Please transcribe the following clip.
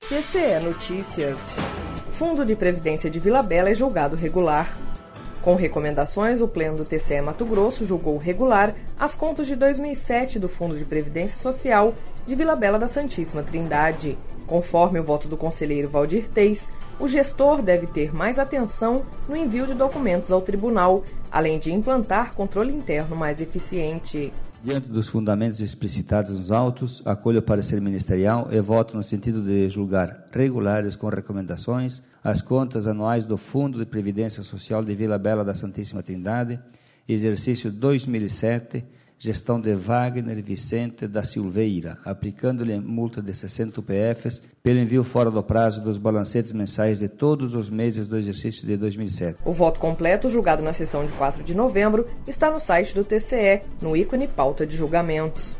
TCE Notícias. Fundo de Previdência de Vila Bela é julgado regular. Com recomendações, o Pleno do TCE Mato Grosso julgou regular as contas de 2007 do Fundo de Previdência Social de Vila Bela da Santíssima Trindade. Conforme o voto do conselheiro Valdir Teis, o gestor deve ter mais atenção no envio de documentos ao tribunal, além de implantar controle interno mais eficiente. Diante dos fundamentos explicitados nos autos, acolho o parecer ministerial e voto no sentido de julgar regulares com recomendações as contas anuais do Fundo de Previdência Social de Vila Bela da Santíssima Trindade, exercício 2007, gestão de Wagner Vicente da Silveira, aplicando-lhe multa de 60 UPFs pelo envio fora do prazo dos balancetes mensais de todos os meses do exercício de 2007. O voto completo, julgado na sessão de 4 de novembro, está no site do TCE, no ícone Pauta de Julgamentos.